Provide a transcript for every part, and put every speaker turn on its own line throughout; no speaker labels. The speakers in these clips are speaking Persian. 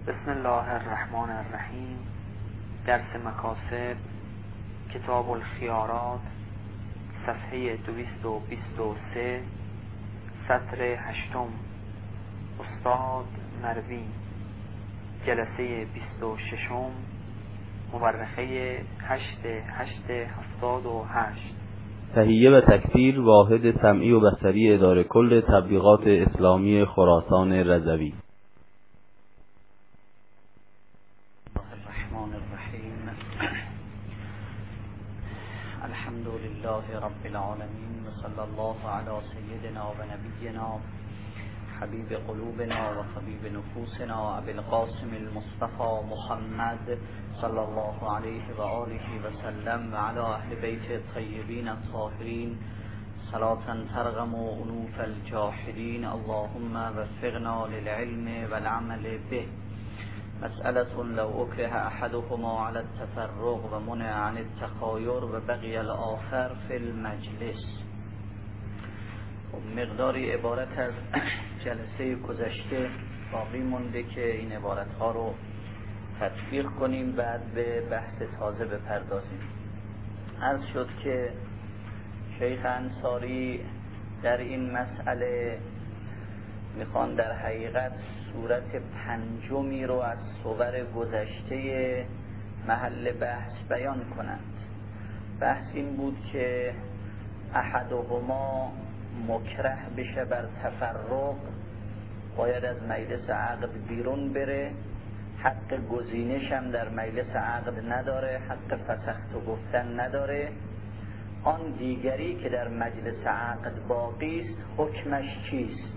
بسم الله الرحمن الرحیم. درس مکاسب، کتاب الخیارات، صفحه 223، سطر 8. استاد مروی، جلسه 26، مورخه 8/8/78.
تهیه و تکثیر واحد سمعی و بصری اداره کل تبلیغات اسلامی خراسان رضوی.
الرحمن الرحیم. الحمد لله رب العالمین و صلی الله علی سیدنا و نبینا حبیب قلوبنا و طبیب نفوسنا ابی القاسم المصطفى محمد صلی الله علیه و آله و سلم و علی اهل بیت الطیبین الطاهرین صلاة ترغم انوف الجاحدین. اللهم وفقنا للعلم والعمل به. مسألة لو أكره أحدهما على التفرغ و منع عن التخایر و بقي الآخر في المجلس. مقداری عبارت از جلسه گذشته باقی مونده که این عبارت ها رو تطبیق کنیم، بعد به بحث تازه بپردازیم. عرض شد که شیخ انصاری در این مسئله میخوان در حقیقت صورت پنجمی رو از صور گذشته محل بحث بیان کنند. بحث این بود که احدهما مکره بشه بر تفرق، باید از مجلس عقد بیرون بره، حق گزینش هم در مجلس عقد نداره، حق فسخت گفتن نداره. آن دیگری که در مجلس عقد باقی است حکمش چیست؟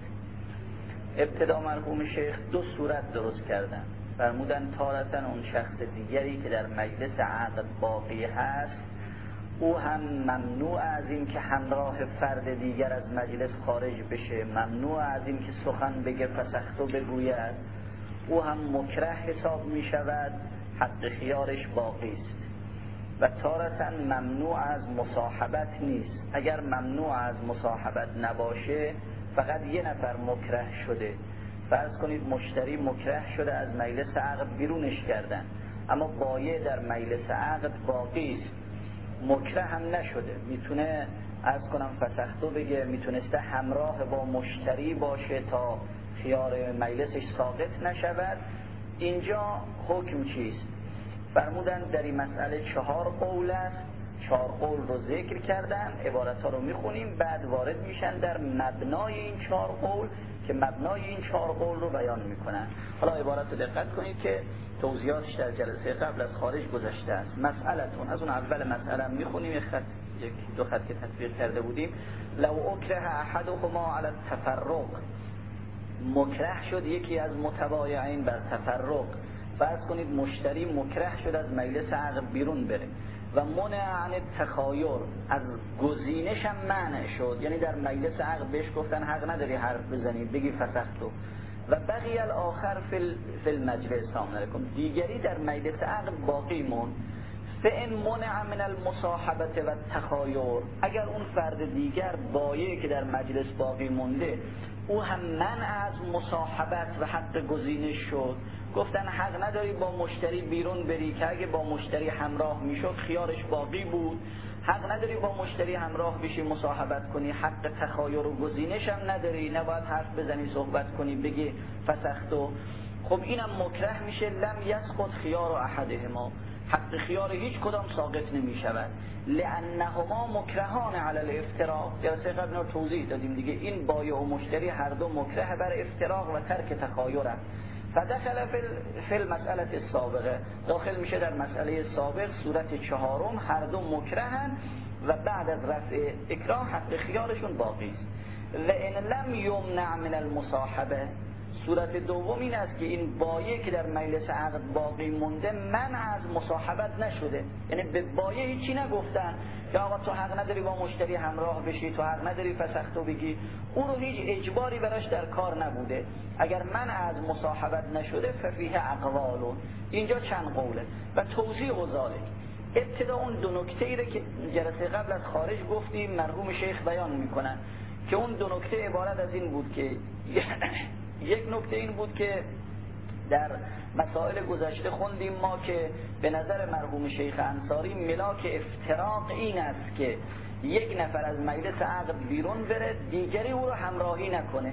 ابتدا مرحوم شیخ دو صورت درست کردن. فرمودن تارةً اون شخص دیگری که در مجلس عقد باقی هست او هم ممنوع از این که همراه فرد دیگر از مجلس خارج بشه، ممنوع از این که سخن بگه فسختو بگوید، او هم مکره حساب می شود، حق خیارش باقی است. و تارةً ممنوع از مصاحبت نیست. اگر ممنوع از مصاحبت نباشه فقط یه نفر مکره شده، فرض کنید مشتری مکره شده از مجلس عقد بیرونش کردن، اما بایع در مجلس عقد باقی است، مکره هم نشده، میتونه عرض کنم فسختو بگه، میتونسته همراه با مشتری باشه تا خیار مجلسش ساقط نشود. اینجا حکم چیست؟ فرمودن در این مسئله 4 قول است. 4 قول رو ذکر کردن، عبارت ها رو میخونیم، بعد وارد میشن در مبنای این 4 قول که مبنای این 4 قول رو بیان میکنن. حالا عبارت رو دقت کنید که توضیحاتش در جلسه قبل از خارج گذشته است. مسئلتون از اون اول مسئله میخونیم، یک دو خط که تطبیق کرده بودیم. لو اکره احدهما علی التفرق، مکره شد یکی از متبایعین بر تفرق. فرض کنید مشتری مکره شد از مجلس عقد بیرون بره و منع عن التخایر، از گزینش هم منع شد، یعنی در مجلس عقد بهش گفتن حق نداری حرف بزنی بگی فسختو، و بقی الاخر فی المجلس، سلام علیکم، دیگری در مجلس عقد باقی موند. فان منع من المصاحبت و التخایر، اگر اون فرد دیگر بایعی که در مجلس باقی مونده او هم منع از مصاحبت و حق گزینش شد، گفتن حق نداری با مشتری بیرون بری، که اگه با مشتری همراه میشد خیارش باقی بود، حق نداری با مشتری همراه بشی مصاحبت کنی، حق تخایر و گزینش هم نداری، نباید حرف بزنی صحبت کنی بگی فسختو. خب اینم مکره میشه. لم یسقط خیار احدهما، حق خیار هیچ کدام ساقط نمی شود. لانهما مکرهان علی الافتراق، جلسه قبل رو توضیح دادیم دیگه، این بایع و مشتری هر دو مکره بر افتراق و ترک تخایرند. فدخل فی المسئله السابقه، داخل میشه در مسئله سابق، صورت 4، هر دو مکرهن و بعد از رفع اکراه حق خیارشون باقی است. و ان لم یمنع من المصاحبه، صورت دوم این است که این بایع که در مجلس عقد باقی مونده منع از مصاحبت نشده، یعنی به بایع هیچی نگفتن که آقا تو حق نداری با مشتری همراه بشی، تو حق نداری فسختو بگی، او رو هیچ اجباری براش در کار نبوده. اگر منع از مصاحبت نشده ففیه اقوال، اینجا چند قوله و توضیح غزاله. ابتدا اون دو نکته‌ای رو که جلسه قبل از خارج گفتیم مرحوم شیخ بیان میکنن که اون دو نکته عبارت از این بود که یک نکته این بود که در مسائل گذشته خوندیم ما که به نظر مرحوم شیخ انصاری ملاک افتراق این است که یک نفر از مجلس عقد بیرون بره، دیگری او رو همراهی نکنه.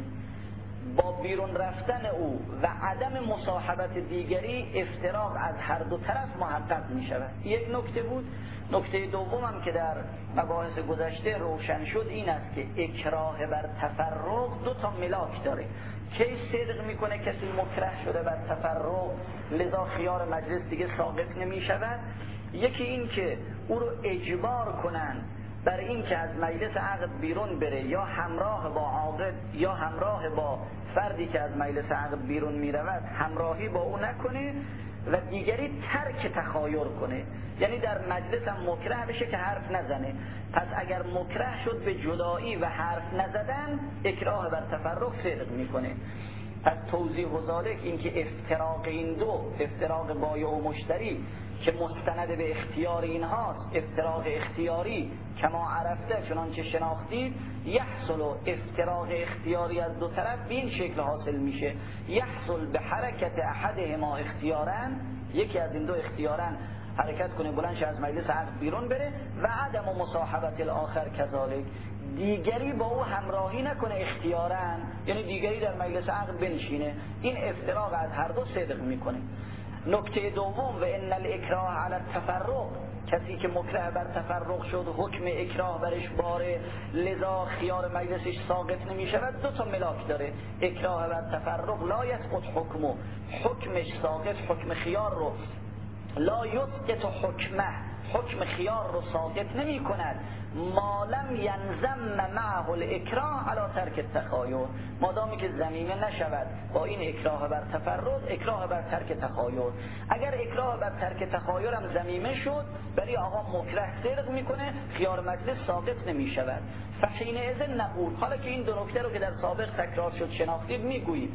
با بیرون رفتن او و عدم مصاحبت دیگری افتراق از هر دو طرف محقق می شود. یک نکته بود. نکته دوم هم که در مباحث گذشته روشن شد این است که اکراه بر تفرق دو تا ملاک داره. کی صدق میکنه کسی مکره شده بر تفرق لذا خیار مجلس دیگه ساقط نمی شود. یکی این که او رو اجبار کنن بر این که از مجلس عقد بیرون بره، یا همراه با عاقد یا همراه با فردی که از مجلس عقد بیرون میرود همراهی با او نکنه و دیگری ترک تخایر کنه، یعنی در مجلس هم مکره بشه که حرف نزنه. پس اگر مکره شد به جدایی و حرف نزدن، اکراه بر تفرق صدق میکنه. پس توضیح و ذالک این که افتراق این دو، افتراق بایع و مشتری که مستند به اختیار اینهاست، افتراق اختیاری کما عرفته چنانچه شناختید، یحصل افتراق اختیاری از دو طرف به این شکل حاصل میشه: یحصل به حرکت احدهما اختیارن، یکی از این دو اختیارن حرکت کنه بلند شه از مجلس عقد بیرون بره، و عدم مصاحبت الاخر کذالک، دیگری با او همراهی نکنه اختیارن، یعنی دیگری در مجلس عقد بنشینه. این افتراق از هر دو صدق میکنه. نکته دوم: و ان الاکراه علی التفرق، کسی که مکره بر تفرق شد حکم اکراه برش باره، لذا خیار مجلسش ساقط نمی شود. دو تا ملاک داره. اکراه بر تفرق لا یسقط حکمه، حکمش ساقط، حکم خیار رو لا یسقط حکمه، حکم خیار رو ساقط نمی کند ما لم ینضم معه الاکراه علی ترک التخایر، مادامی که ضمیمه نشود با این اکراه بر تفرد اکراه بر ترک تخایر. اگر اکراه بر ترک تخایر هم ضمیمه شد، برای آقا مکره صدق میکنه، خیار مجلس ساقط نمی شود. فحینئذ نقول، حالا که این دو نکته رو که در سابق تکرار شد شناختید، میگوییم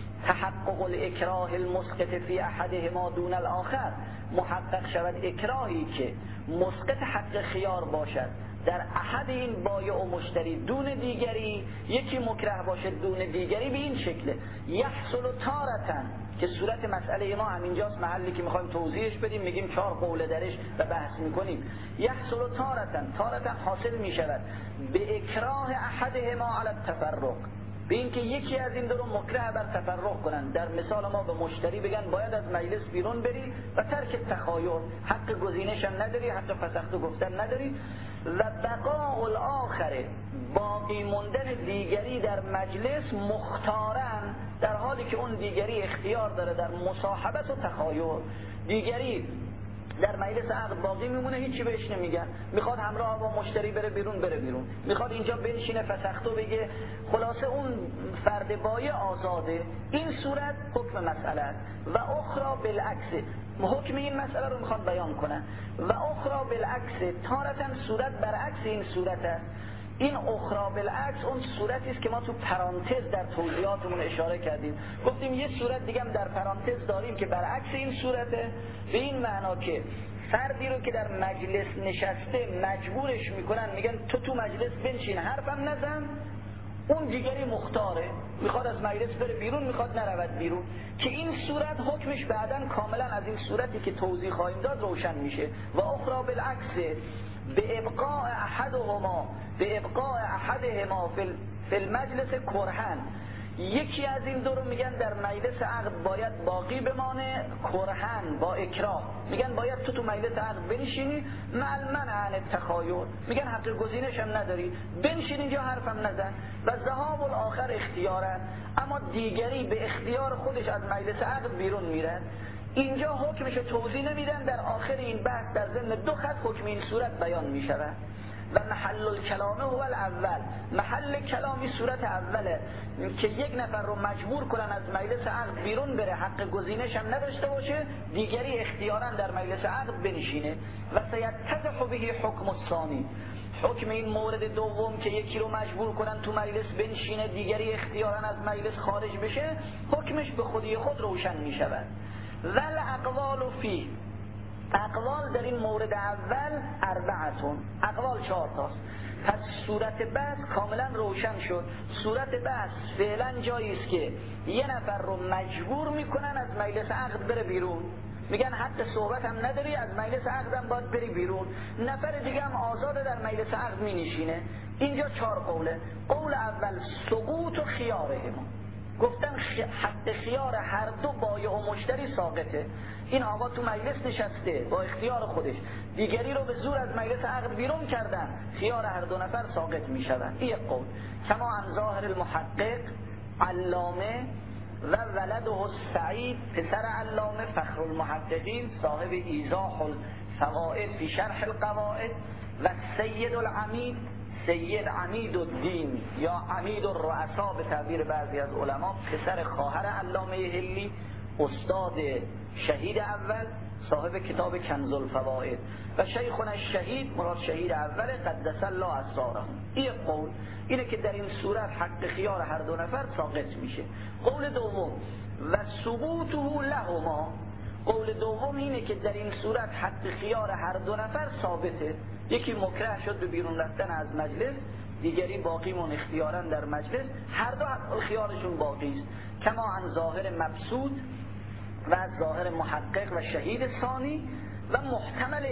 تحقق الاکراه المسقط فی احدهما دون الاخر، محقق شود اکراهی که مسقط حق خیار باشد در احد این بایع و مشتری دون دیگری، یکی مکره باشد دون دیگری، به این شکله: یحصل تارتن، که صورت مسئله ما همینجاست، محلی که میخوایم توضیحش بدیم، میگیم 4 قوله درش و بحث میکنیم. یحصل تارتن حاصل میشود به اکراه احدهما علی التفرق، به این که یکی از این دو رو مکره بر تفرق کنن. در مثال ما به مشتری بگن باید از مجلس بیرون بری و ترک تخایر، حق گزینش هم نداری، حق فسخته گفتن نداری. و بقاء الاخر، باقی موندن دیگری در مجلس، مختارن، در حالی که اون دیگری اختیار داره در مصاحبت و تخایر. دیگری در مجلس عقد باقی میمونه، هیچی بهش نمیگن، میخواد همراه با مشتری بره بیرون، میخواد اینجا بنشینه فسختو بگه، خلاصه اون فرد بایع آزاده. این صورت حکم مسئله است. و اخرى بالعکس، حکم این مسئله رو میخواد بیان کنن. و اخرى بالعکس، تارتاً صورت برعکس این صورت است. این اخرى بالعکس اون صورتی است که ما تو پرانتز در توضیحاتمون اشاره کردیم، گفتیم یه صورت دیگه هم در پرانتز داریم که برعکس این صورته، به این معنا که فردی رو که در مجلس نشسته مجبورش میکنن، میگن تو مجلس بنشین، حرفم نزن، اون دیگری مختاره، میخواد از مجلس بره بیرون، میخواد نرود بیرون، که این صورت حکمش بعداً کاملا از این صورتی که توضیح خواهیم داد روشن میشه. و اخرى بالعکس، به ابقاء احدهما فی المجلس کرهن، یکی از این دو رو میگن در مجلس عقد باید باقی بمانه، کرهن، با اکراه، میگن باید تو مجلس عقد بنشینی، مع المنع عن التخایر، میگن حق گزینش هم نداری، بنشین اینجا، حرفم نزن. و ذهاب الاخر اختیارن، اما دیگری به اختیار خودش از مجلس عقد بیرون میرن. اینجا حکمش توضیح نمیدن، در آخر این بحث در ضمن 2 خط حکم این صورت بیان میشود. و محل الکلام هو الاول، محل کلامی صورت اوله که یک نفر رو مجبور کنن از مجلس عقد بیرون بره، حق گزینش هم نداشته باشه، دیگری اختیاراً در مجلس عقد بنشینه. و سیتضح به حکم الثانی، حکم این مورد دوم که یکی رو مجبور کنن تو مجلس بنشینه، دیگری اختیاراً از مجلس خارج بشه، حکمش به خودی خود روشن می شود. ول اقوال فی، اقوال در این مورد اول 4 اقوال 4 تاست. پس صورت بحث کاملا روشن شد. صورت بحث فعلا جایی است که یه نفر رو مجبور میکنن از مجلس عقد بره بیرون، میگن حق صحبت هم نداری، از مجلس عقد هم باید بری بیرون، نفر دیگه هم آزاده در مجلس عقد می نشینه. اینجا 4 قوله. قول اول سقوط و خیارهما، گفتن حق خیار هر دو بایع و مشتری ساقطه. این آقا تو مجلس نشسته با اختیار خودش، دیگری رو به زور از مجلس عقد بیرون کردن، خیار هر دو نفر ساقط می شود. این قول. کما عن ظاهر المحقق علامه و ولده السعید پسر علامه فخر المحققین صاحب ایضاح الفوائد فی شرح القواعد و سید العمید سید عمید الدین یا عمید الرؤسا به تعبیر بعضی از علما، پسر خواهر علامه حلی استاد شهید اول صاحب کتاب کنز الفوائد و شیخنا الشهید مراد شهید اول قدس الله اسرارهم. این قول اینه که در این صورت حق خیار هر دو نفر ساقط میشه. قول دوم و ثبوته لهما، قول دوم اینه که در این صورت حق خیار هر دو نفر ثابته. یکی مکره شد به بیرون رفتن از مجلس، دیگری باقی مون اختیارا در مجلس، هر دو حق خیارشون باقی است. کما عن ظاهر مبسوط و از ظاهر محقق و شهید ثانی و محتمل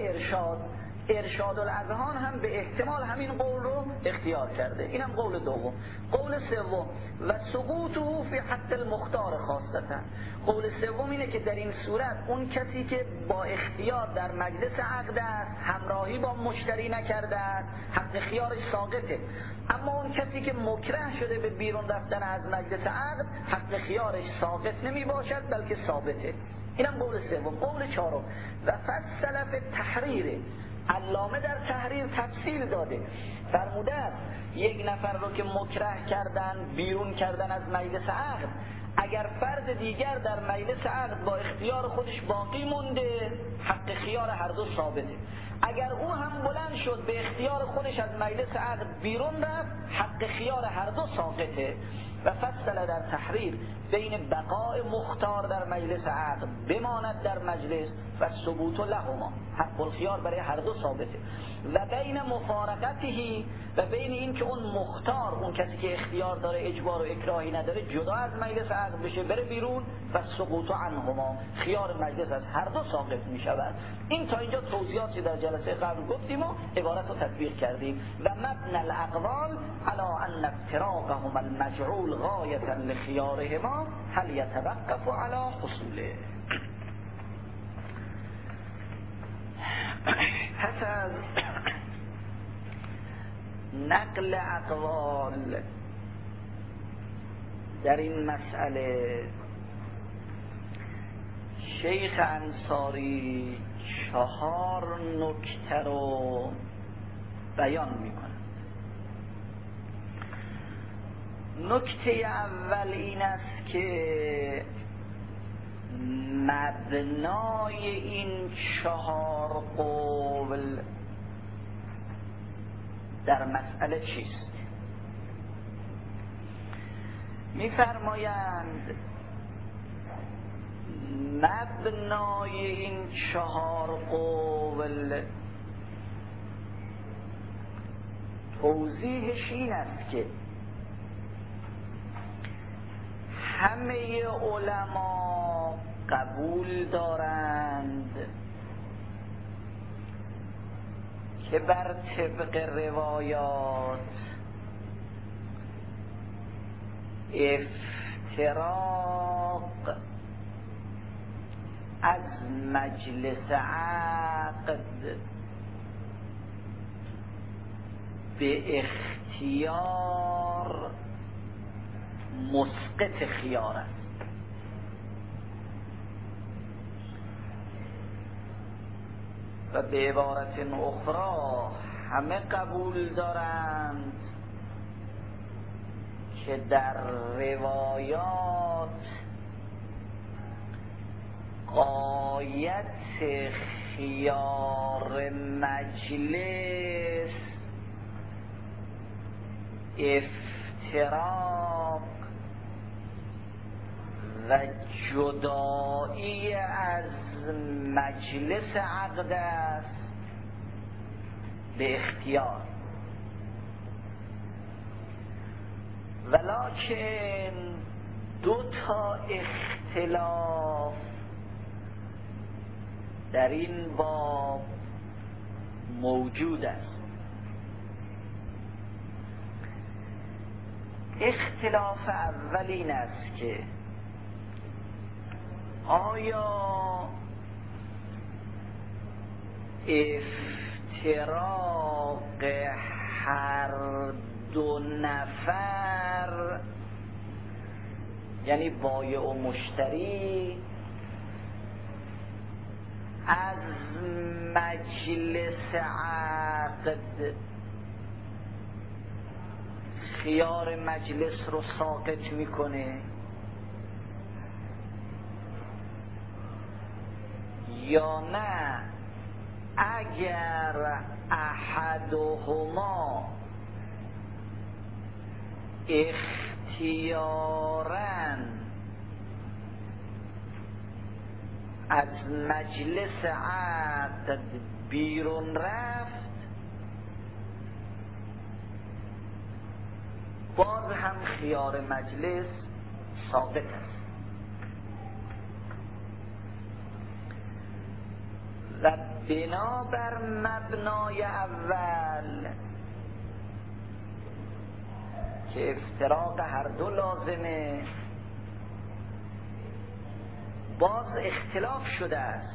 ارشاد الاذهان هم به احتمال همین قول رو اختیار کرده. اینم قول دوم. قول سوم و سقوطه فی حق المختار خاصتا، قول سوم اینه که در این صورت اون کسی که با اختیار در مجلس عقد است، همراهی با مشتری نکرده است، حق خیارش ساقطه، اما اون کسی که مکره شده به بیرون رفتن از مجلس عقد حق خیارش ساقط نمی باشد بلکه ثابته. اینم قول سوم. قول چهارم و فصل فی التحریر، علامه در تحریر تفصیل داده، فرموده است یک نفر رو که مکره کردن بیرون کردن از مجلس عقد، اگر فرد دیگر در مجلس عقد با اختیار خودش باقی مونده حق خیار هر دو ثابته، اگر او هم بلند شد به اختیار خودش از مجلس عقد بیرون رفت حق خیار هر دو ساقطه. و فصل در تحریر بین بقاء مختار در مجلس عقد بماند در مجلس و ثبوت لهما، حق الخیار برای هر دو ثابته، و بین مفارقته و بین این که اون مختار اون کسی که اختیار داره اجبار و اکراهی نداره جدا از مجلس عقد بشه بره بیرون و سقوط عنهما، خیار مجلس از هر دو ساقط می شود. این تا اینجا توضیحاتی در جلسه قبل گفتیم و عبارت رو تطبیق کردیم. و مبنى الاقوال على ان افتراقهم المجعول غایة لخیارهما هل يتوقف على حصوله. پس از نقل اقوال در این مسئله شیخ انصاری 4 نکته رو بیان می‌کند. نکته اول این است که مبنای این 4 قول در مسئله چیست؟ می‌فرمایند مبنای این 4 قول توضیحش این است که همه علما قبول دارند که بر طبق روایات افتراق از مجلس عقد به اختیار مسقط خیار است. و به عبارت اخرى همه قبول دارند که در روایات غایت خیار مجلس افتراق و جدایی از مجلس عقد است به اختیار. ولکن دو تا اختلاف در این باب موجود است. اختلاف اول این است که آیا افتراق هر دو نفر یعنی بایع و مشتری از مجلس عقد خیار مجلس رو ساقط میکنه یا نه اگر احدهما اختیاراً از مجلس عقد بیرون رفت باز هم خیار مجلس ساقط است. و بنابر مبنای اول که افتراق هر دو لازمه باز اختلاف شده است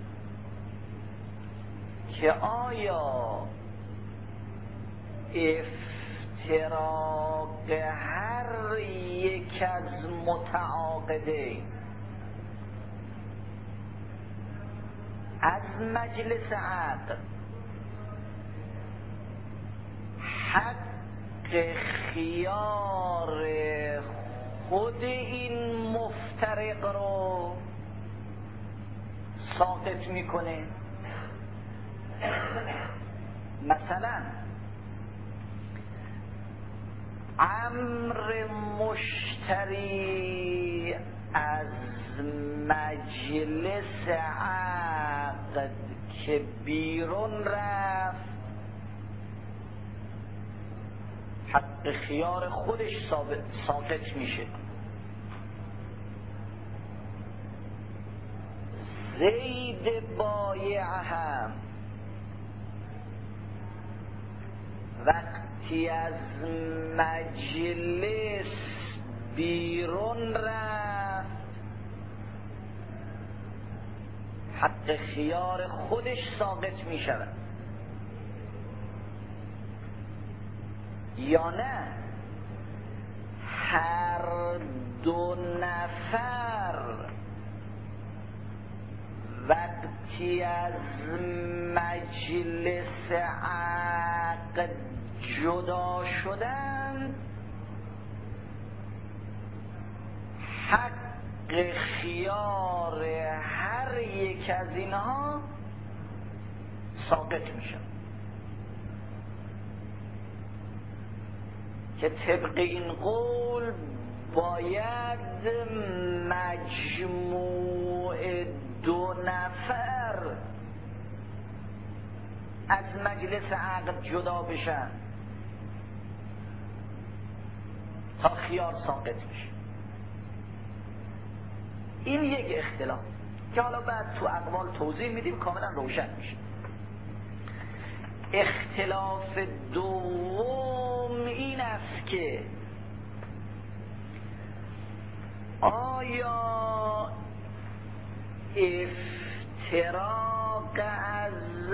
که آیا افتراق هر یک از متعاقدین از مجلس عقد حق خیار خود این مفترق رو ساقط میکنه. مثلا امر مشتری از مجلس عقد که بیرون رفت حق خیار خودش ساقط میشه. زید بایع هم وقتی از مجلس بیرون رفت حق خیار خودش ساقط می شود یا نه هر دو نفر وقتی از مجلس عقد جدا شدند حق خیار هر یک از اینها ساقط میشه که طبق این قول باید مجموع دو نفر از مجلس عقد جدا بشن تا خیار ساقط میشه. این یک اختلاف که حالا بعد تو اقوال توضیح میدیم کاملا روشن میشه. اختلاف دوم این است که آیا افتراق از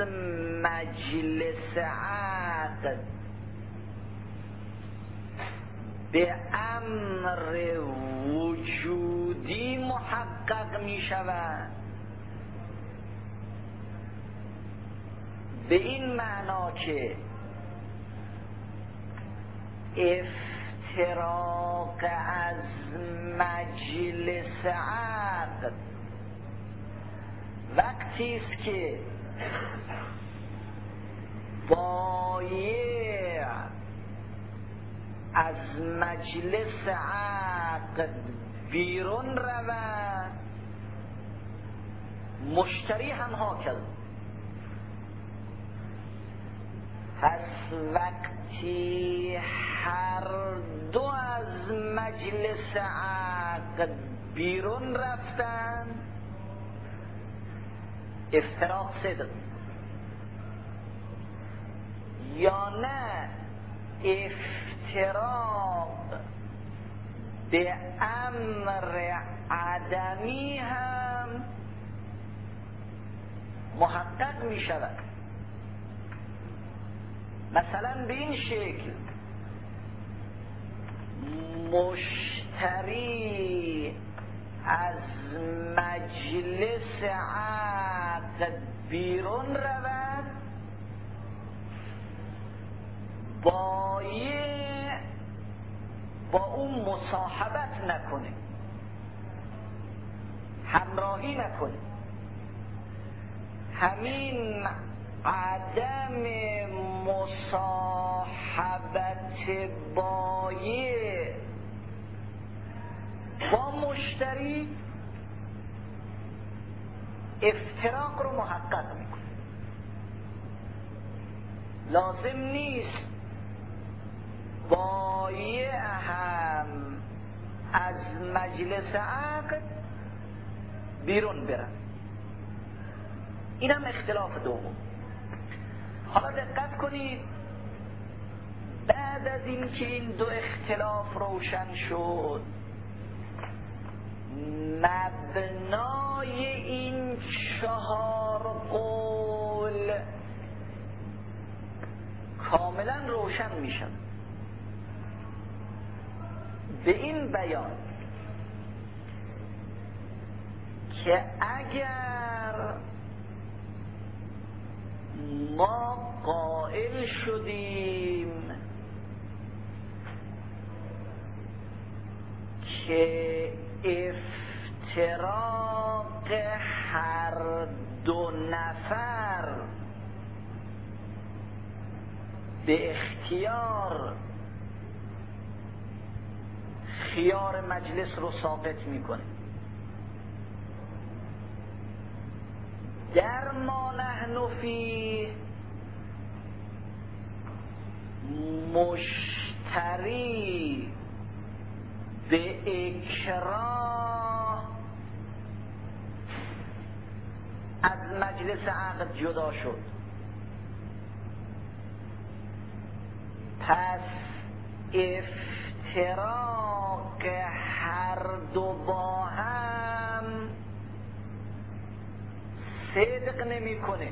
مجلس عقد به امر وجودی محقق می شود به این معنا که افتراق از مجلس عقد وقتی است که بایع از مجلس عقد بیرون رود مشتری هم هاکذا. پس وقتی هر دو از مجلس عقد بیرون رفتن، افتراق صدق، یا نه افتراق به امر عدمی هم محقق می شود. مثلا به این شکل مشتری از مجلس عقد بیرون رود، بایع با اون مصاحبت نکنه، همراهی نکنه. همین عدم مصاحبت بایع با مشتری افتراق رو محقق میکنه. لازم نیست بایع هم از مجلس عقد بیرون برن. اینم اختلاف دوم. حالا دقت کنید، بعد از این که این دو اختلاف روشن شد، مبنای این 4 قول کاملا روشن میشن. به این بیان که اگر ما قائل شدیم که افتراق هر دو نفر به اختیار خیار مجلس رو ساقط میکنه، در ما نحن فیه مشتری به اکراه از مجلس عقد جدا شد. پس افتراق هر دو با هم صدق نمی کنه.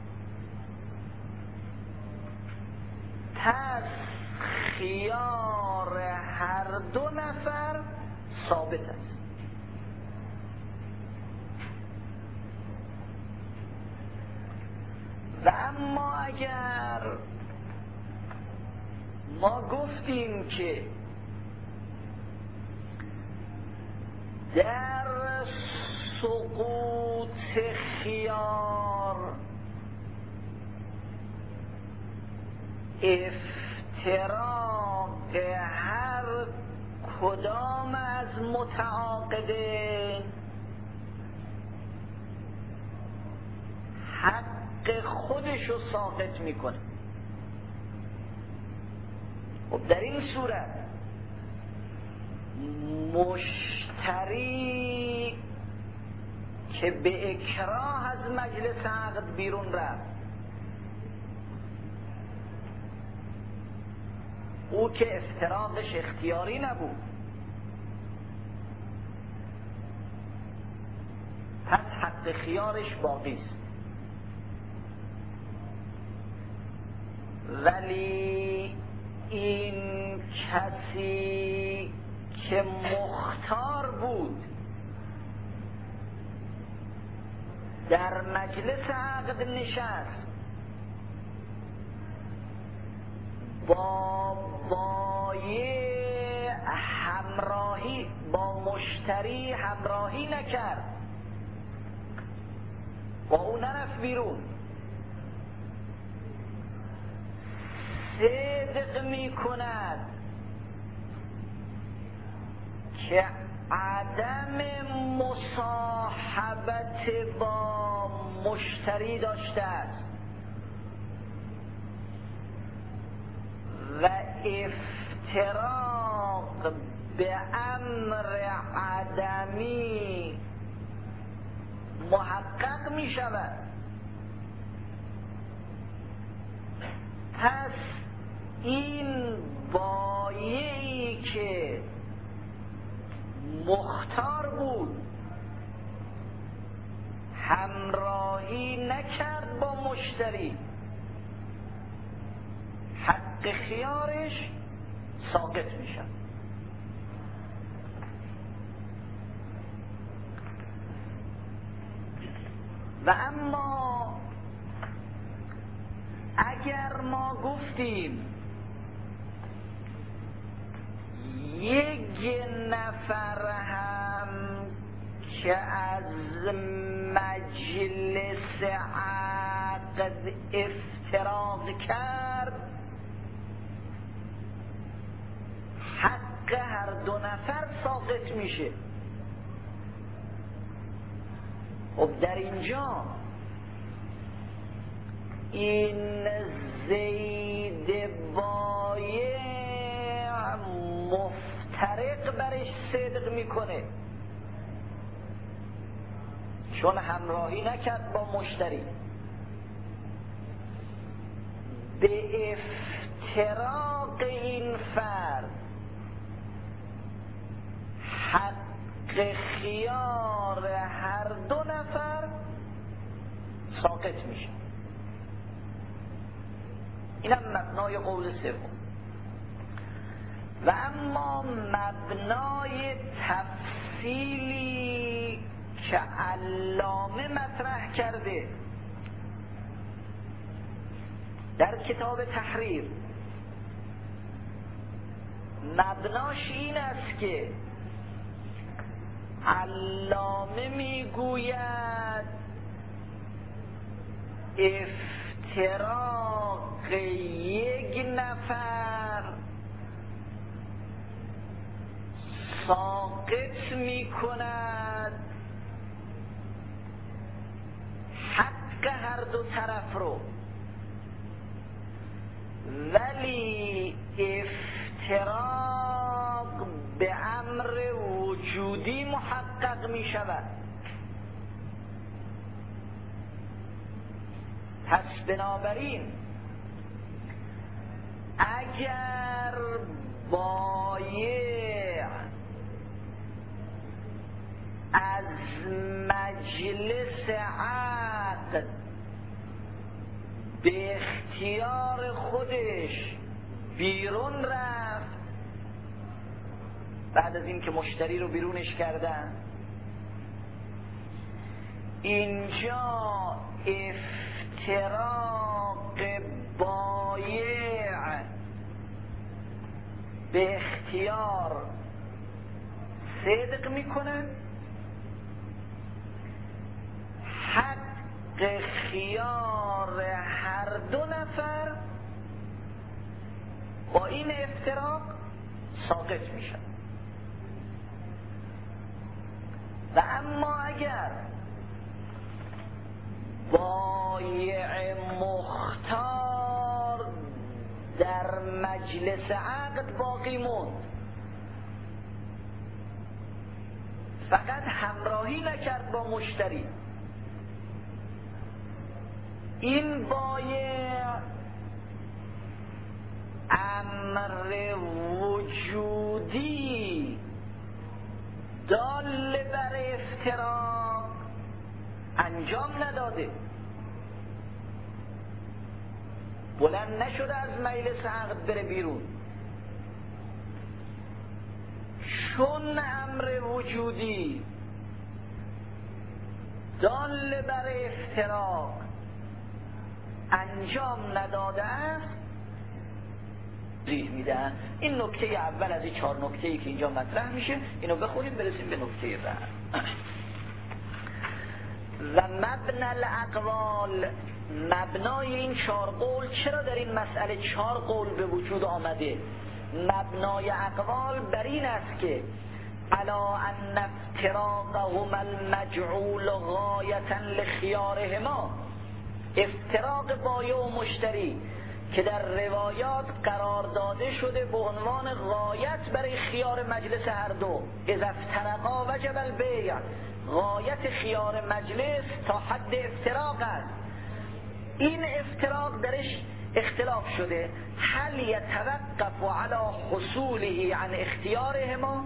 پس خیار هر دو نفر ثابت است. و اما اگر ما گفتیم که در سقوط خیار افتراق هر کدام از متعاقدین حق خودش رو ساقط میکنه، خب در این صورت مشتری که به اکراه از مجلس عقد بیرون رفت، او که افتراقش اختیاری نبود، پس حق خیارش باقی است. ولی این کسی که مختار بود در مجلس عقد نشست، با بایع همراهی، با مشتری همراهی نکرد، با اون نرفت بیرون، صدق می کند که عدم مصاحبت با مشتری داشته است و افتراق به امر عدمی محقق می شود. پس این بایعی که مختار بود همراهی نکرد با مشتری، حق خیارش ساقط میشه. و اما اگر ما گفتیم یک نفر هم که از مجلس عقد افتراق کرد، حق هر دو نفر ساقط میشه. خب در اینجا این زید بایع مفترق برش صدق میکنه، چون همراهی نکرد با مشتری. به افتراق این فرد حق خیار هر دو نفر ساقط میشه. اینم مبنای قول سوم. و اما مبنای تفصیلی که علامه مطرح کرده در کتاب تحریر، مبناش این است که علامه میگوید افتراق یک نفر ساقط میکند حق هر دو طرف رو، ولی افتراق به امر وجودی محقق می شود. پس بنابراین اگر بایع از مجلس عقد به اختیار خودش بیرون رفت، بعد از این که مشتری رو بیرونش کردن، اینجا افتراق بایع به اختیار صدق میکنن، حق خیار هر دو نفر با این افتراق ساقط میشن. و اما اگر بایع مختار در مجلس عقد باقی موند، فقط همراهی نکرد با مشتری، این بایع امر وجودی دال بر افتراق انجام نداده، بلند نشده از مجلس عقد بره بیرون، چون امر وجودی دال بر افتراق انجام نداده است ریح میدن. این نکته اول از این 4 نکته‌ای که اینجا مطرح میشه، اینو بخونیم برسیم به نکته بعد. و مبنی الاقوال، مبنای این 4 قول، چرا در این مسئله 4 قول به وجود آمده؟ مبنای اقوال بر این است که علا ان افتراقهما المجعول غایة لخیارهما، افتراق بایع و مشتری که در روایات قرار داده شده به عنوان غایت برای خیار مجلس هر دو. اذا افترقا وجب البیع، غایت خیار مجلس تا حد افتراق است. این افتراق درش اختلاف شده، هل یتوقف علی حصوله عن اختیارهما،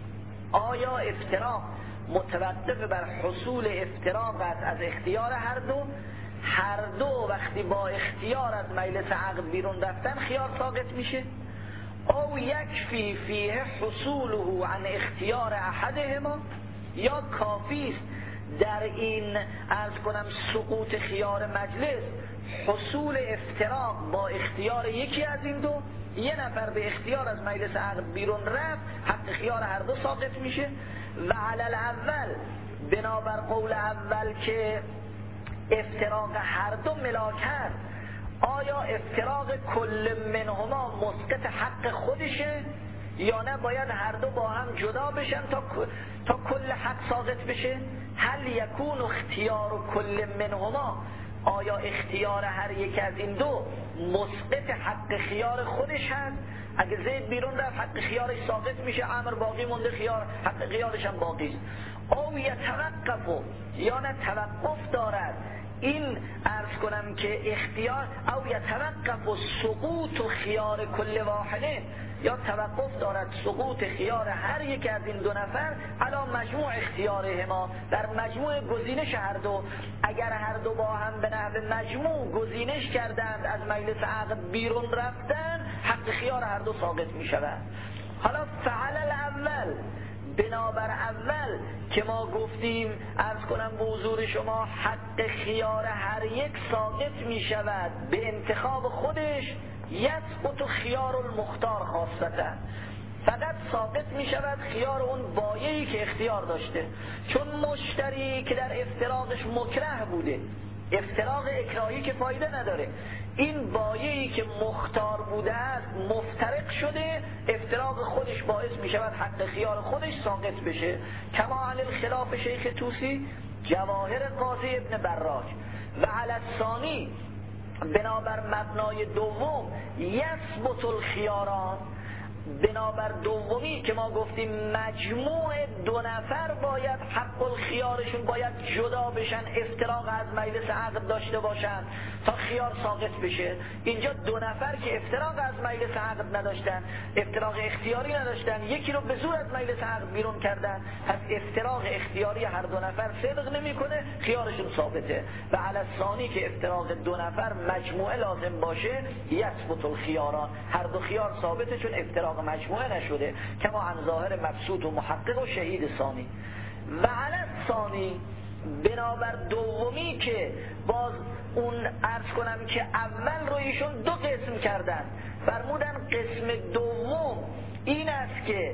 آیا افتراق متوقف بر حصول افتراق است از اختیار هر دو؟ هر دو وقتی با اختیار از مجلس عقد بیرون رفتن خیار ساقط میشه؟ او یکفی فیه حصوله عن اختیار احدهما، یا کافی است در این عرض کنم سقوط خیار مجلس حصول افتراق با اختیار یکی از این دو؟ یه نفر به اختیار از مجلس عقد بیرون رفت، حق خیار هر دو ساقط میشه. و علی الاول، بنابر قول اول که افتراق هر دو ملاک هست، آیا افتراق کل منهما مسقط حق خودشه یا نه باید هر دو با هم جدا بشن تا کل حق ساقط بشه؟ هل یکون اختیار کل منهما، آیا اختیار هر یک از این دو مسقط حق خیار خودش هست؟ اگه زید بیرون رفت حق خیارش ساقط میشه، عمر باقی مونده، حق خیارش هم باقی است. او یتوقف، یا نه توقف دارد این عرض کنم که اختیار، او یتوقف سقوط خیار کل واحده، یا توقف دارد سقوط خیار هر یک از این دو نفر علی مجموع اختیارهما، در مجموع گزینش هر دو. اگر هر دو با هم به نحو مجموع گزینش کردند از مجلس عقد بیرون رفتن، حق خیار هر دو ساقط می شود. حالا فعل الاول، بنابر اول که ما گفتیم عرض کنم به حضور شما حق خیار هر یک ساقط می شود به انتخاب خودش، یسقط خیار المختار خاصتا، فقط ساقط می شود خیار اون بایعی که اختیار داشته، چون مشتری که در افتراقش مکره بوده، افتراق اکراهی که فایده نداره، این بایعی که مختار بوده است مفترق شده، افتراق خودش باعث می شود حق خیار خودش ساقط بشه. کما علی الخلاف شیخ توسی جواهر قاضی ابن براج. و علی الثانی، بنابر مبنای دوم یثبت الخیاران، بنابر دومی که ما گفتیم مجموع دو نفر باید حق الخیارشون باید جدا بشن، افتراق از مجلس عقد داشته باشن تا خیار ساقط بشه. اینجا دو نفر که افتراق از مجلس عقد نداشتن، افتراق اختیاری نداشتن، یکی رو به زور از مجلس عقد بیرون کردن، پس افتراق اختیاری هر دو نفر صدق نمیکنه، خیارشون ثابته. و علی الثانی که افتراق دو نفر مجموعه لازم باشه، یثبت الخیاران، هر دو خیار ثابته چون افتراق مجموعه نشده، کما عن ظاهر مبسوط و محقق و شهید ثانی. و علی الثانی، بنابر دومی که باز اون عرض کنم که اول رو ایشون دو قسم کردن، فرمودن قسم دوم این است که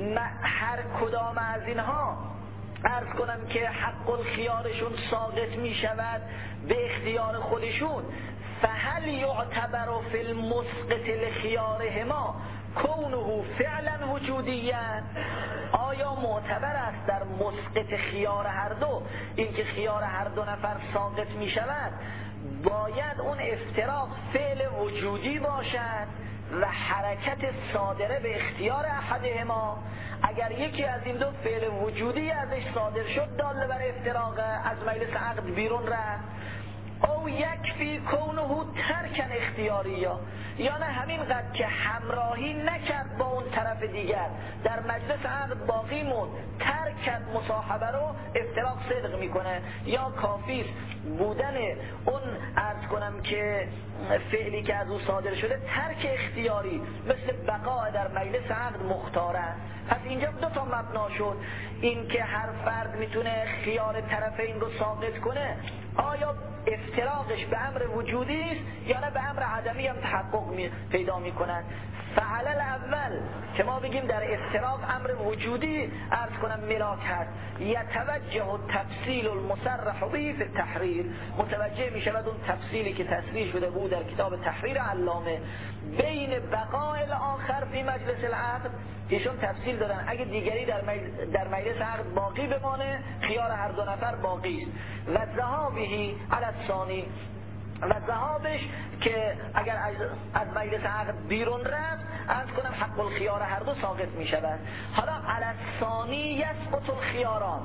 هر کدام از اینها عرض کنم که حق الخیارشون ساقط می شود به اختیار خودشون، فهل یعتبر فی المسقط لخیارهما کونه فعلا وجودیا، آیا معتبر است در مسقط خیار هر دو اینکه خیار هر دو نفر ساقط می شود باید اون افتراق فعل وجودی باشد و حرکت صادره به اختیار احدهما؟ اگر یکی از این دو فعل وجودی ازش صادر شد دال بر افتراق، از مجلس عقد بیرون رفت، او یکفی کونه ترکن اختیاری، یا نه همینقدر که همراهی نکرد با اون طرف دیگر، در مجلس عقد باقی موند، ترکت مصاحبه رو افتراق صدق میکنه، یا کافیست بودن اون عرض کنم که فعلی که از او صادر شده ترک اختیاری مثل بقاء در مجلس عقد مختاره. پس اینجا دو تا مبنا شد، این که هر فرد میتونه خیار طرفین رو ساقط کنه، آیا افتراقش به امر وجودی است یا نه به امر عدمی هم تحقق پیدا میکنن؟ فعل الاول که ما بگیم در افتراق امر وجودی عرض کنم ملاک هست، یتوجه التفصیل المصرح به فی التحریر، متوجه میشود اون تفصیلی که تصریح شده بود در کتاب تحریر علامه بین بقاء الاخر فی مجلس العقد، ایشون تفصیل دادن اگه دیگری در مجلس عقد باقی بمانه خیار هر دو نفر باقی است، و ذهابه علی الثانی، و ذهابش که اگر از مجلس عقد بیرون رفت، عرض کنم حق الخیار هر دو ساقط می شود. حالا علی الثانی یسقط الخیاران،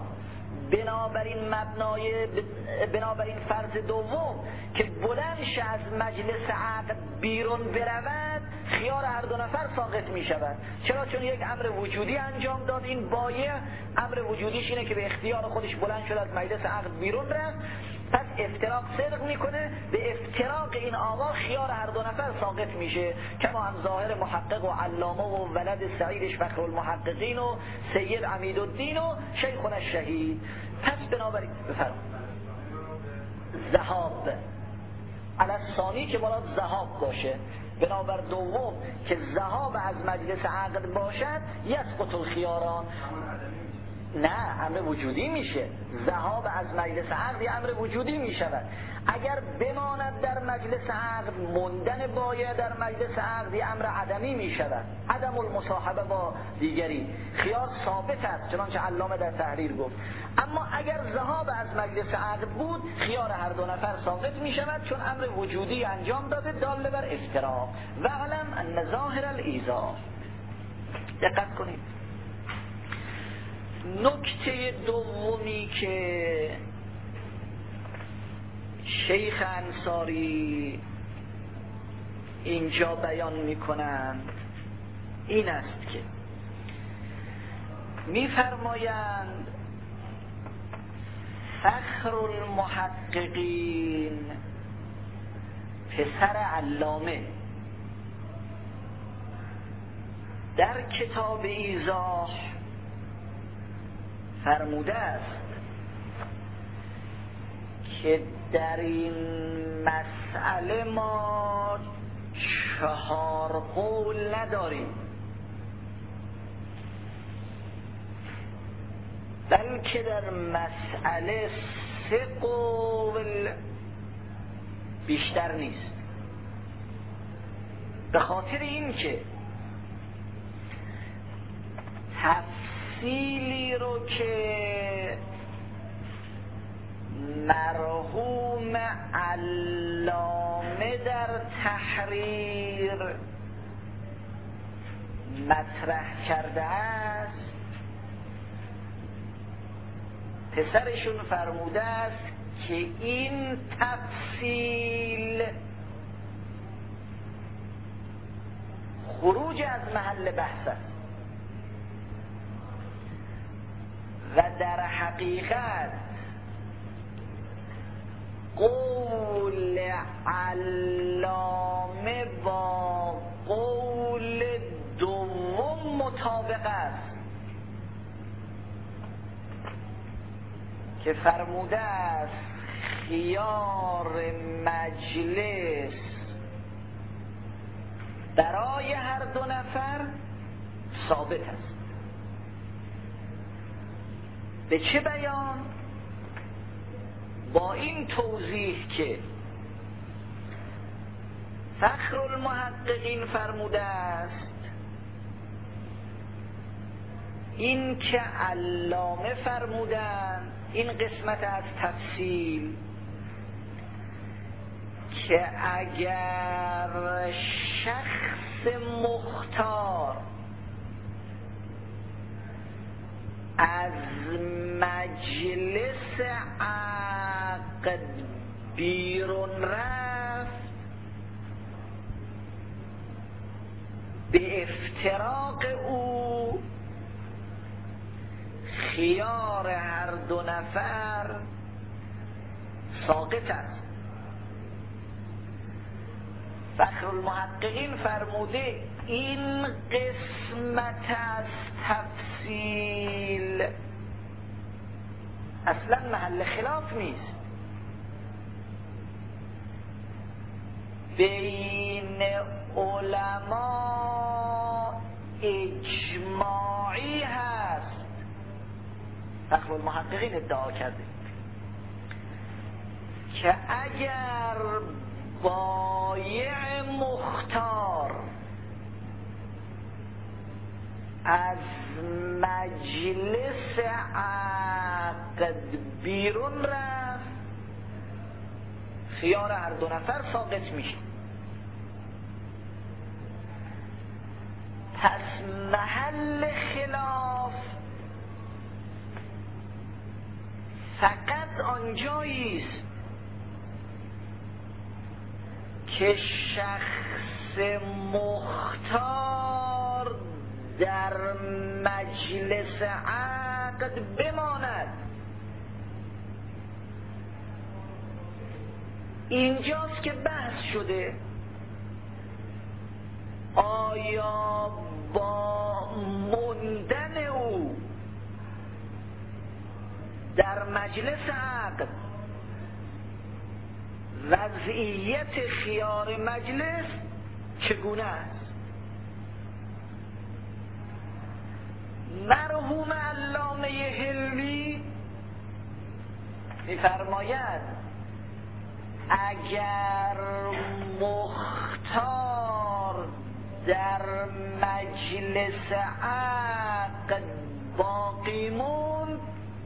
بنابراین فرض دوم که بلند شه از مجلس عقد بیرون برود، خیار هر دو نفر ساقط می شود. چرا؟ چون یک امر وجودی انجام داد. این بایع امر وجودیش اینه که به اختیار خودش بلند شد از مجلس عقد بیرون رفت، پس افتراق صدق میکنه. به افتراق این آقا خیار هر دو نفر ساقط میشه، کما هم ظاهر محقق و علامه و ولد سعیدش فخر المحققین و سید عمیدالدین و شیخنا الشهید. پس بنابراین بفرم ذهاب علی الثانی که مراد ذهاب باشه، بنابر دوم که ذهاب از مجلس عقد باشد یسقط الخیاران. نه، امر وجودی میشه. ذهاب از مجلس عقد یه امر وجودی میشود. اگر بماند در مجلس عقد، موندن بایع در مجلس عقد یه امر عدمی میشود، عدم المصاحبه با دیگری. خیار ثابت است چنانچه علامه در تحریر گفت. اما اگر ذهاب از مجلس عقد بود، خیار هر دو نفر ساقط میشود، چون امر وجودی انجام داده دال بر افتراق. و علم ان ظاهر الایذاء. دقت کنید. نکته دومی که شیخ انصاری اینجا بیان میکنند این است که میفرمایند فخر المحققین پسر علامه در کتاب ایضاح فرموده است که در این مسئله ما 4 قول نداریم، بلکه در مسئله 3 قول بیشتر نیست. به خاطر این که تفصیلی رو که مرحوم علامه در تحریر مطرح کرده است، پسرشون فرموده است که این تفصیل خروج از محل بحث است و در حقیقت قول علامه با قول دوم مطابق است که فرموده است خیار مجلس برای هر دو نفر ثابت است. به چه بیان؟ با این توضیح که فخر المحققین فرموده است این که علامه فرمودند این قسمت از تفصیل که اگر شخص مختار از مجلس عقد بیرون رفت، به افتراق او خیار هر دو نفر ساقط است. فخر المحققین فرموده این قسمت از تفصیل اصلا محل خلاف نیست، بین علما اجماعی هست. فخر المحققین ادعا کرده که اگر بایع مختار از مجلس عقد بیرون رفت، خیار هر دو نفر ساقط میشه. پس محل خلاف فقط آنجاییست که شخص مختار در مجلس عقد بماند. اینجاست که بحث شده آیا با موندن او در مجلس عقد وضعیت خیار مجلس چگونه است؟ مرحوم علامه حلوی می‌فرماید اگر مختار در مجلس عقد باقی موند،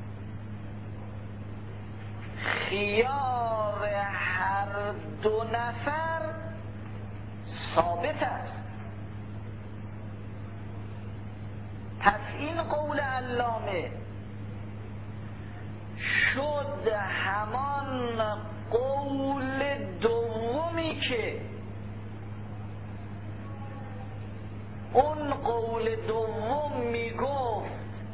خیار هر دو نفر ثابت است. پس این قول علامه شد همان قول دومی که اون قول دوم میگفت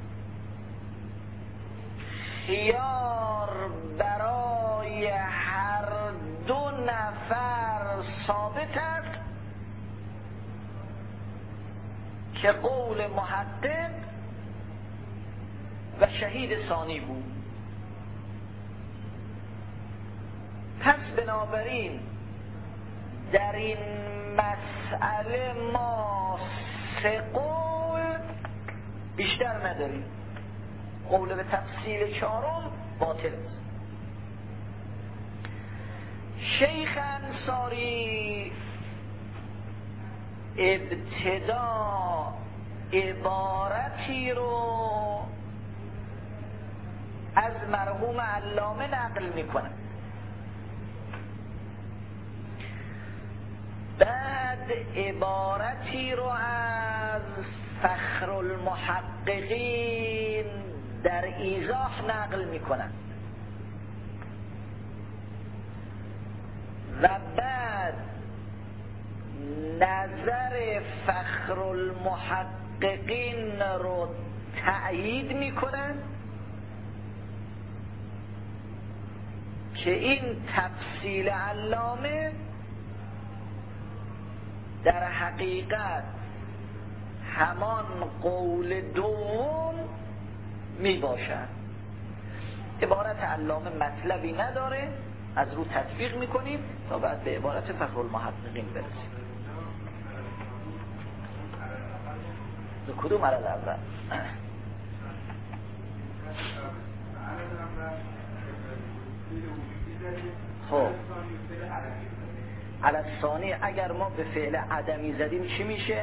خیار برای هر دو نفر ثابت است، که قول محقق و شهید ثانی بود. پس بنابراین در این مسئله ما سه قول بیشتر نداریم. قول به تفصیل چهارم باطل است. شیخ انصاری ابتدا عبارتی رو از مرحوم علامه نقل میکنه، بعد عبارتی رو از فخر المحققین در ایضاح نقل میکنن و بعد نظر فخر المحققین رو تأیید میکنن که این تفصیل علامه در حقیقت همان قول دوم می باشد. عبارت علامه مطلبی نداره، از رو تطبیق میکنیم تا بعد به عبارت فخر المحققین برسیم. به کدوم عرض اول؟ خب علی الثانی اگر ما به فعل عدمی زدیم چی میشه؟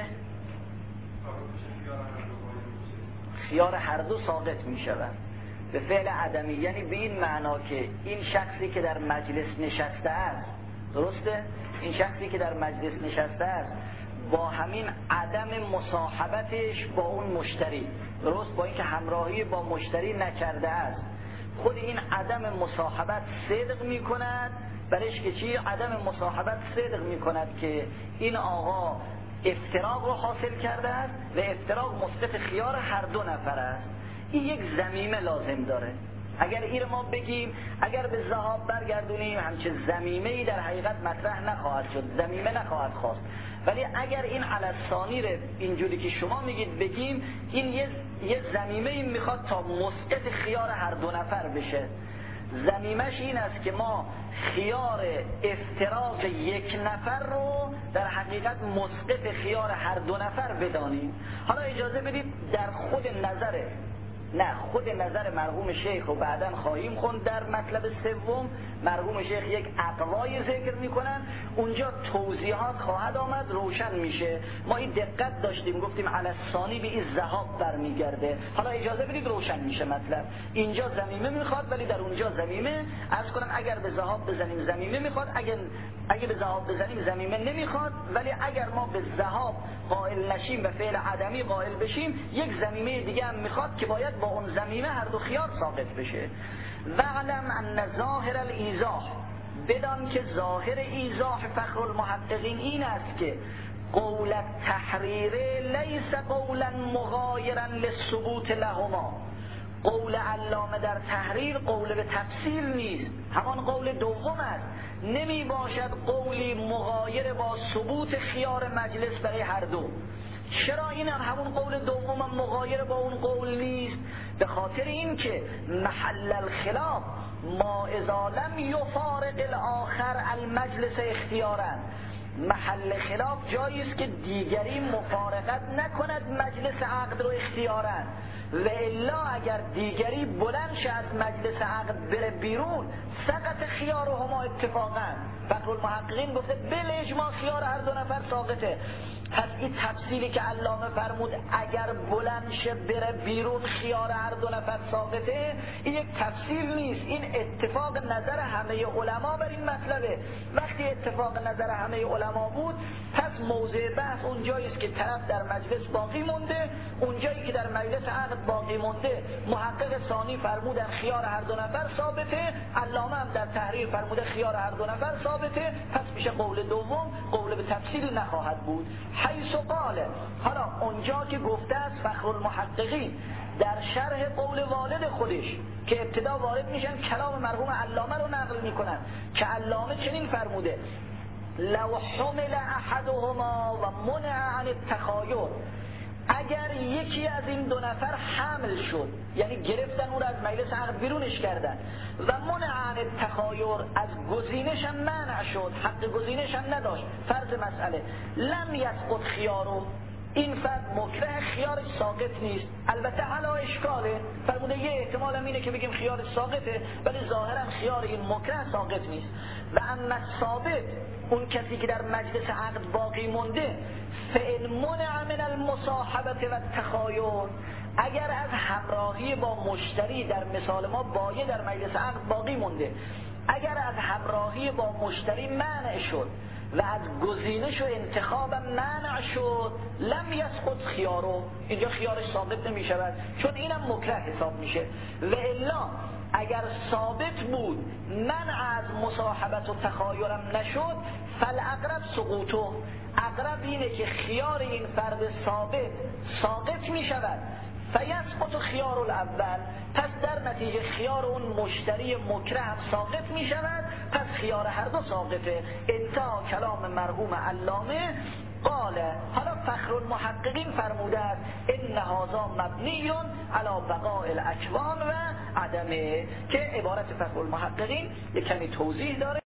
خیار هر دو ساقط میشود. به فعل عدمی یعنی به این معنا که این شخصی که در مجلس نشسته است، درسته؟ این شخصی که در مجلس نشسته است با همین عدم مصاحبتش با اون مشتری، درست، با اینکه همراهی با مشتری نکرده است، خود این عدم مصاحبت صدق میکند برش که چی؟ عدم مصاحبت صدق میکند که این آقا افتراق رو حاصل کرده است و افتراق مسقط خیار هر دو نفر است. این یک ضمیمه لازم داره. اگر این ما بگیم، اگر به ذهاب برگردونیم، همچه ضمیمه‌ای در حقیقت مطرح نخواهد شد، ضمیمه نخواهد خواست. ولی اگر این علی الثانی رو اینجوری که شما میگید بگیم، این یه ضمیمه‌ای میخواد تا مسقط خیار هر دو نفر بشه. ضمیمش این است که ما خیار افتراق یک نفر رو در حقیقت مسقط خیار هر دو نفر بدانیم. حالا اجازه بدید در خود نه، خود نظر مرحوم شیخ رو بعداً خواهیم خوند در مطلب سوم. مرحوم شیخ یک اقوای ذکر میکنن، اونجا توضیحات خواهد آمد، روشن میشه. ما این دقت داشتیم، گفتیم علی الثانی به این ذهاب برمیگرده. حالا اجازه بدید روشن میشه مطلب. اینجا ضمیمه میخواد ولی در اونجا ضمیمه. عرض کنم اگر به ذهاب بزنیم ضمیمه میخواد، اگه به ذهاب بزنیم ضمیمه نمیخواد، ولی اگر ما به ذهاب قائل نشیم و فعل عدمی قائل بشیم یک ضمیمه دیگه هم میخواد که باید با اون ضمیمه هر دو خیار ثابت بشه. وعلم ان ظاهر الایضاح، بدان که ظاهر ایضاح فخر المحققین این است که قول التحریر لیس قولا مغایرا للثبوت لهما. قول علامه در تحریر قول به تفصیل نیست، همان قول دوم است، نمی باشد قولی مغایر با ثبوت خیار مجلس برای هر دو. چرا این همون قول دوم مغایر با اون قول نیست؟ به خاطر این که محل الخلاف ما اذا لم یفارق الاخر المجلس اختیارا، محل خلاف جایی است که دیگری مفارقت نکند مجلس عقد رو اختیارا، و الا اگر دیگری بلند شه از مجلس عقد بره بیرون سقط خیارهما اتفاقا. فخر المحققین گفته بل اجماع خیار هر دو نفر ساقطه. پس این تفصیلی که علامه فرمود اگر بلند شه بره بیرون خیار هر دو نفر ساقطه، این یک تفصیل نیست، این اتفاق نظر همه علما بر این مطلبه. وقتی اتفاق نظر همه علما بود پس موضع بحث اون جایی است که طرف در مجلس باقی مونده، اون جایی که در مجلس عقد باقی مونده محقق ثانی فرمودن خیار هر دو نفر ثابته، علامه هم در تحریر فرموده خیار هر دو نفر ثابته، پس میشه قول دوم قول به تفصیل نخواهد بود. حیث قاله، حالا اونجا که گفته است فخر المحققین در شرح قول والد خودش که ابتدا وارد میشن کلام مرحوم علامه رو نقل میکنن که علامه چنین فرموده لو حمل احدهما و منع عن التخایر، اگر یکی از این دو نفر حمل شد یعنی گرفتن اون رو از مجلس عقد بیرونش کردن و منع عن التخایر از گزینش هم منع شد، حق گزینش هم نداشت، فرض مسئله لم یسقط خیارو، این فرد مکره خیارش ساقط نیست. البته حالا اشکاله، فرموده یه احتمال هم اینه که بگیم خیارش ساقطه ولی ظاهرا خیار این مکره ساقط نیست. و اما ثابت، اون کسی که در مجلس عقد باقی مونده، فإن منع من المصاحبه و التخایر، اگر از همراهی با مشتری در مثال ما بایع در مجلس عقد باقی مونده، اگر از همراهی با مشتری منع شد و از گزینش و انتخاب منع شد لم یسقط خیارو، اینجا خیارش ثابت نمی شود چون اینم مکره حساب میشه. و الا اگر ثابت بود منع از مصاحبت و تخایرم نشد فالاقرب سقوطو، اقرب اینه که خیار این فرد ثابت ساقط می شود، فیسقط خیار الاول، پس در نتیجه خیار اون مشتری مکره هم ساقط می شود، پس خیار هر دو ساقطه. انتها کلام مرحوم علامه. قاله، حالا فخر المحققین فرموده است ان هذا مبنی علی بقاء الاکوان و عدمه، که عبارت فخر المحققین یک کمی توضیح داره.